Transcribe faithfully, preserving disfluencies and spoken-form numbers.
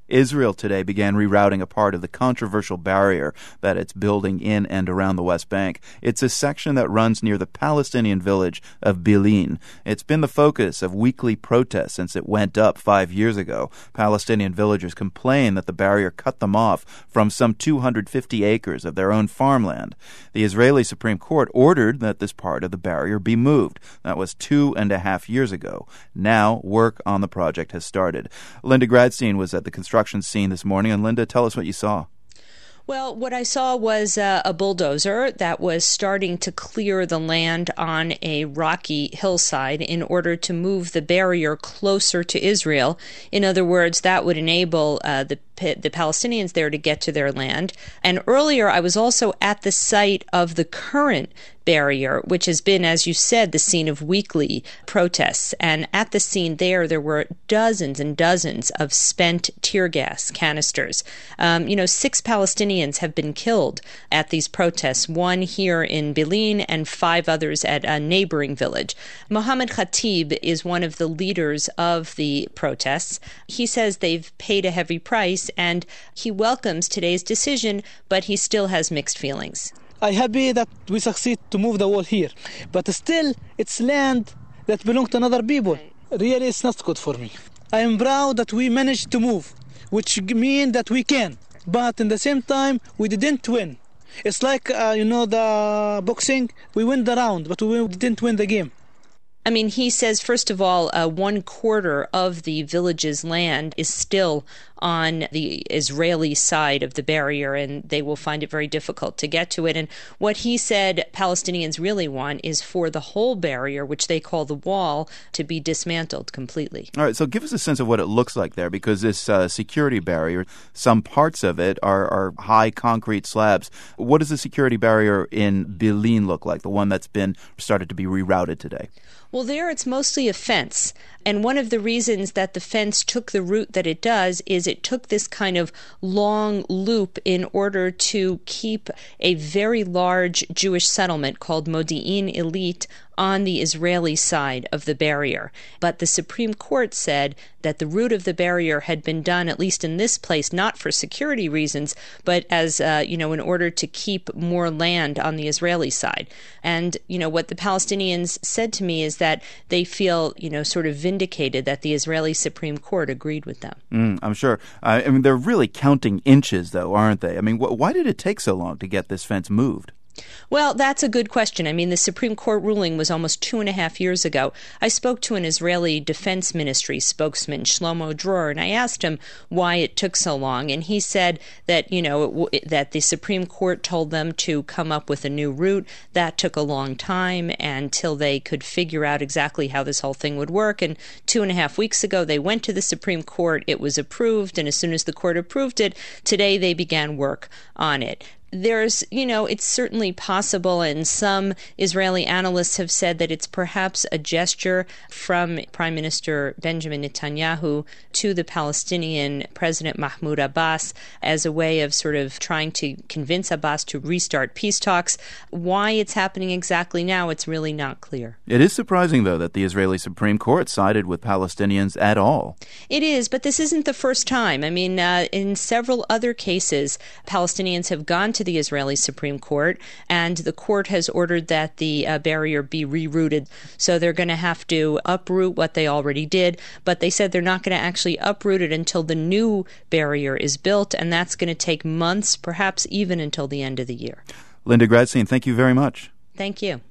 Israel today began rerouting a part of the controversial barrier that it's building in and around the West Bank. It's a section that runs near the Palestinian village of Bil'in. It's been the focus of weekly protests since it went up five years ago. Palestinian villagers complain that the barrier cut them off from some two hundred fifty acres of their own farmland. The Israeli Supreme Court ordered that this part of the barrier be moved. That was two and a half years ago. Now, work on the project has started. Linda Gradstein was at the construction scene this morning. And Linda, tell us what you saw. Well, what I saw was uh, a bulldozer that was starting to clear the land on a rocky hillside in order to move the barrier closer to Israel. In other words, that would enable uh, the the Palestinians there to get to their land. And earlier, I was also at the site of the current barrier, which has been, as you said, the scene of weekly protests. And at the scene there, there were dozens and dozens of spent tear gas canisters. Um, you know, six Palestinians have been killed at these protests, one here in Bil'in and five others at a neighboring village. Mohammed Khatib is one of the leaders of the protests. He says they've paid a heavy price, and he welcomes today's decision, but he still has mixed feelings. I'm happy that we succeed to move the wall here, but still it's land that belongs to another people. Really, it's not good for me. I am proud that we managed to move, which means that we can, but in the same time, we didn't win. It's like, uh, you know, the boxing, we win the round, but we didn't win the game. I mean, he says, first of all, uh, one quarter of the village's land is still on the Israeli side of the barrier, and they will find it very difficult to get to it. And what he said Palestinians really want is for the whole barrier, which they call the wall, to be dismantled completely. All right, so give us a sense of what it looks like there, because this uh, security barrier, some parts of it are, are high concrete slabs. What does the security barrier in Bil'in look like, the one that's been started to be rerouted today? Well, there it's mostly a fence. And one of the reasons that the fence took the route that it does is it took this kind of long loop in order to keep a very large Jewish settlement called Modi'in Illit on the Israeli side of the barrier. But the Supreme Court said that the route of the barrier had been done, at least in this place, not for security reasons, but as, uh, you know, in order to keep more land on the Israeli side. And, you know, what the Palestinians said to me is that they feel, you know, sort of vindicated that the Israeli Supreme Court agreed with them. Mm, I'm sure. Uh, I mean, they're really counting inches, though, aren't they? I mean, wh- why did it take so long to get this fence moved? Well, that's a good question. I mean, the Supreme Court ruling was almost two and a half years ago. I spoke to an Israeli Defense Ministry spokesman, Shlomo Dror, and I asked him why it took so long. And he said that, you know, it, that the Supreme Court told them to come up with a new route. That took a long time until they could figure out exactly how this whole thing would work. And two and a half weeks ago, they went to the Supreme Court. It was approved. And as soon as the court approved it, today they began work on it. There's, you know, it's certainly possible, and some Israeli analysts have said that it's perhaps a gesture from Prime Minister Benjamin Netanyahu to the Palestinian President Mahmoud Abbas as a way of sort of trying to convince Abbas to restart peace talks. Why it's happening exactly now, it's really not clear. It is surprising, though, that the Israeli Supreme Court sided with Palestinians at all. It is, but this isn't the first time. I mean, uh, in several other cases, Palestinians have gone to the Israeli Supreme Court, and the court has ordered that the uh, barrier be rerouted. So they're going to have to uproot what they already did, but they said they're not going to actually uproot it until the new barrier is built, and that's going to take months, perhaps even until the end of the year. Linda Gradstein, thank you very much. Thank you.